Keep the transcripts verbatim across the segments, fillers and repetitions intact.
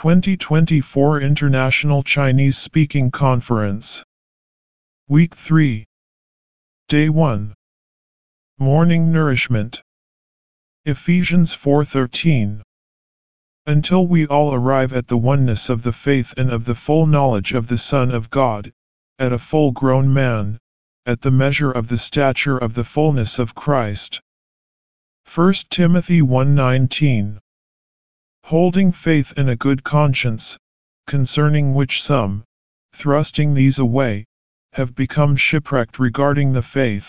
twenty twenty-four International Chinese Speaking Conference. Week three. Day one. Morning Nourishment. Ephesians four thirteen. Until we all arrive at the oneness of the faith and of the full knowledge of the Son of God, at a full-grown man, at the measure of the stature of the fullness of Christ. First Timothy one nineteen. Holding faith and a good conscience, concerning which some, thrusting these away, have become shipwrecked regarding the faith.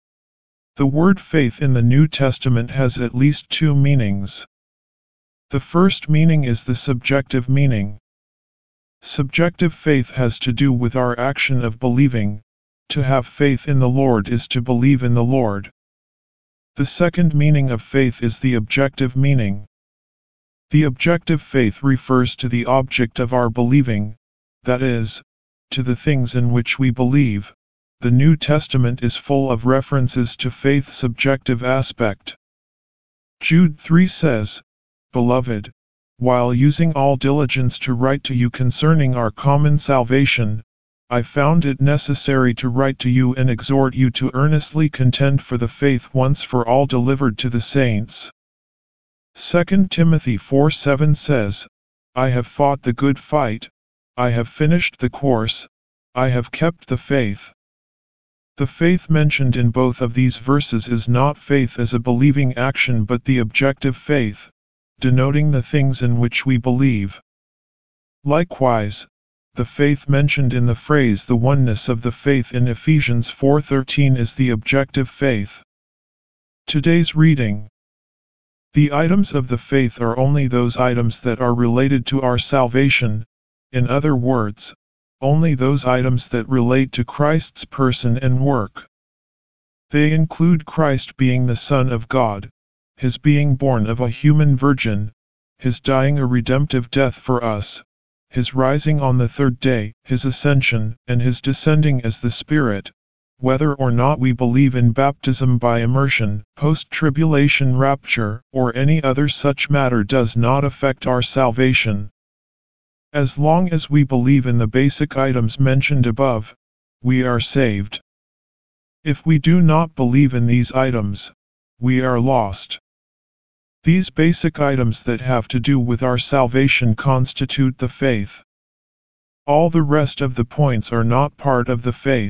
The word faith in the New Testament has at least two meanings. The first meaning is the subjective meaning. Subjective faith has to do with our action of believing. To have faith in the Lord is to believe in the Lord. The second meaning of faith is the objective meaning. The objective faith refers to the object of our believing, that is, to the things in which we believe. The New Testament is full of references to faith's subjective aspect. Jude three says, "Beloved, while using all diligence to write to you concerning our common salvation, I found it necessary to write to you and exhort you to earnestly contend for the faith once for all delivered to the saints." Second Timothy four seven says, "I have fought the good fight, I have finished the course, I have kept the faith." The faith mentioned in both of these verses is not faith as a believing action but the objective faith, denoting the things in which we believe. Likewise, the faith mentioned in the phrase "the oneness of the faith" in Ephesians four thirteen is the objective faith. Today's reading. The items of the faith are only those items that are related to our salvation, in other words, only those items that relate to Christ's person and work. They include Christ being the Son of God, His being born of a human virgin, His dying a redemptive death for us, His rising on the third day, His ascension, and His descending as the Spirit. Whether or not we believe in baptism by immersion, post-tribulation rapture, or any other such matter does not affect our salvation. As long as we believe in the basic items mentioned above, we are saved. If we do not believe in these items, we are lost. These basic items that have to do with our salvation constitute the faith. All the rest of the points are not part of the faith.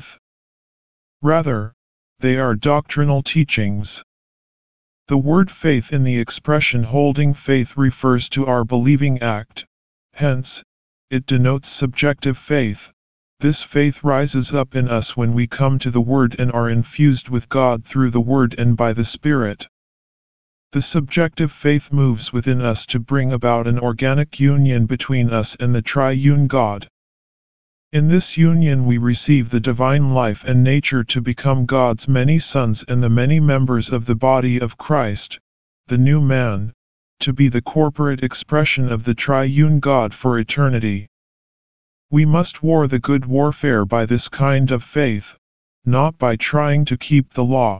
Rather, they are doctrinal teachings. The word faith in the expression holding faith refers to our believing act. Hence, it denotes subjective faith. This faith rises up in us when we come to the Word and are infused with God through the Word and by the Spirit. The subjective faith moves within us to bring about an organic union between us and the triune God. In this union we receive the divine life and nature to become God's many sons and the many members of the body of Christ, the new man, to be the corporate expression of the triune God for eternity. We must war the good warfare by this kind of faith, not by trying to keep the law.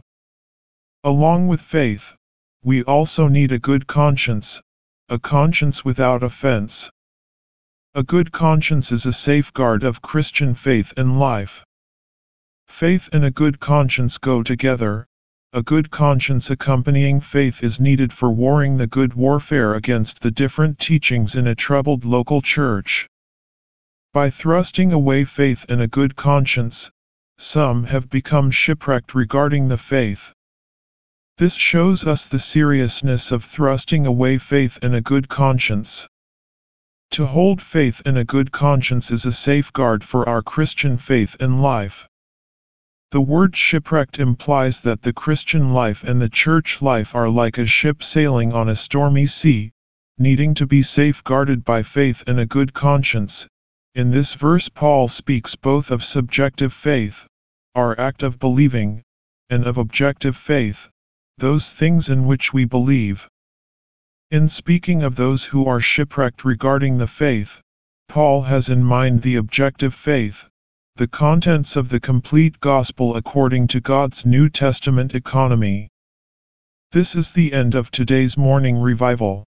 Along with faith, we also need a good conscience, a conscience without offense. A good conscience is a safeguard of Christian faith and life. Faith and a good conscience go together. A good conscience accompanying faith is needed for warring the good warfare against the different teachings in a troubled local church. By thrusting away faith and a good conscience, some have become shipwrecked regarding the faith. This shows us the seriousness of thrusting away faith and a good conscience. To hold faith and a good conscience is a safeguard for our Christian faith and life. The word shipwrecked implies that the Christian life and the church life are like a ship sailing on a stormy sea, needing to be safeguarded by faith and a good conscience. In this verse Paul speaks both of subjective faith, our act of believing, and of objective faith, those things in which we believe. In speaking of those who are shipwrecked regarding the faith, Paul has in mind the objective faith, the contents of the complete gospel according to God's New Testament economy. This is the end of today's morning revival.